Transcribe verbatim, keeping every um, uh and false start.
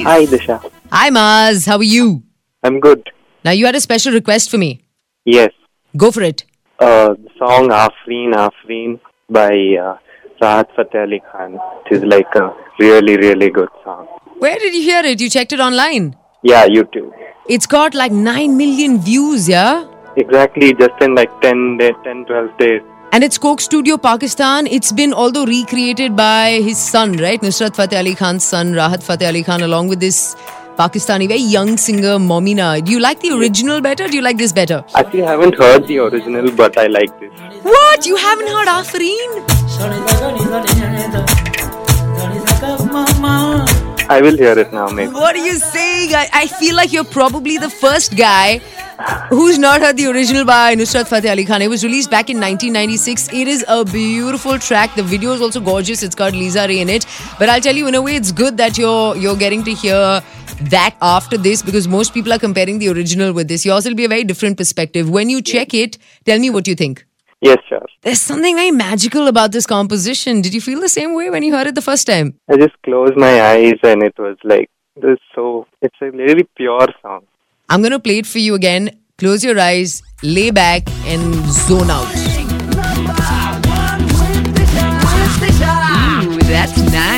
Hi, Disha. Hi, Maz. How are you? I'm good. Now, you had a special request for me. Yes. Go for it. Uh, the song Afreen Afreen by uh, Rahat Fateh Ali Khan. It is like a really, really good song. Where did you hear it? You checked it online? Yeah, YouTube. It's got like nine million views, yeah? Exactly, just in like ten, day, ten, twelve days. And it's Coke Studio, Pakistan. It's been although recreated by his son, right? Nusrat Fateh Ali Khan's son, Rahat Fateh Ali Khan, along with this Pakistani, very young singer, Momina. Do you like the original better? Do you like this better? Actually, I haven't heard the original, but I like this. What? You haven't heard Afreen? I will hear it now, maybe. What are you saying? I, I feel like you're probably the first guy who's not heard the original by Nusrat Fateh Ali Khan. It was released back in nineteen ninety-six. It is a beautiful track. The video is also gorgeous. It's got Lisa Ray in it. But I'll tell you, in a way, it's good that you're you're getting to hear that after this, because most people are comparing the original with this. Yours will be a very different perspective. When you check it, tell me what you think. Yes, sure. There's something very magical about this composition. Did you feel the same way when you heard it the first time? I just closed my eyes and it was like, this so, it's a really pure song. I'm going to play it for you again. Close your eyes, lay back and zone out. Ooh, that's nice.